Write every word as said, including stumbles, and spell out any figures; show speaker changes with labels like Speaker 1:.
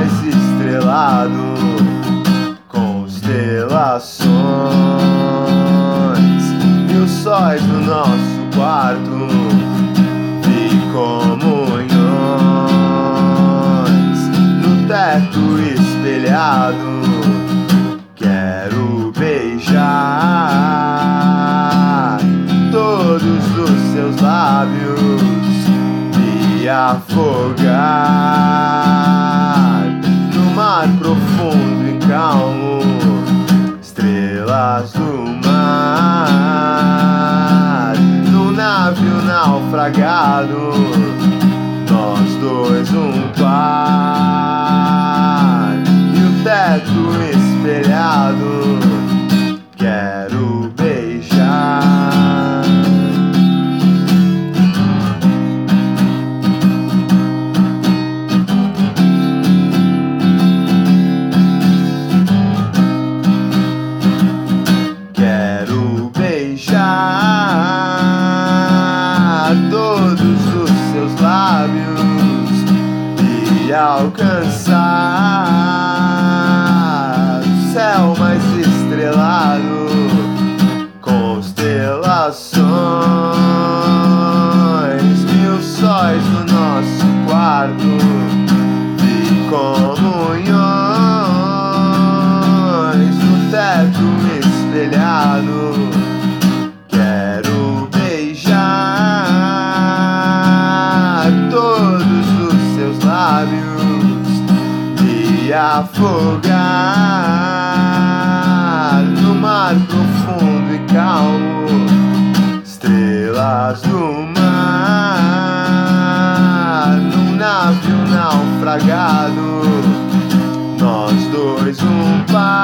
Speaker 1: mais estrelado, constelações, mil sóis no nosso quarto e comunhões, no teto espelhado. Quero beijar todos os seus lábios e afogar no mar profundo e calmo, estrelas do mar, num navio naufragado, nós dois um par e o teto espelhado. Quero beijar. Quero beijar todos os seus lábios e alcançar o céu mais estrelado, constelações, mil sóis no nosso quarto e comunhões, no teto espelhado. Quero beijar todos os seus lábios e afogar no mar profundo e calmo, estrelas do mar, num navio naufragado, nós dois um par.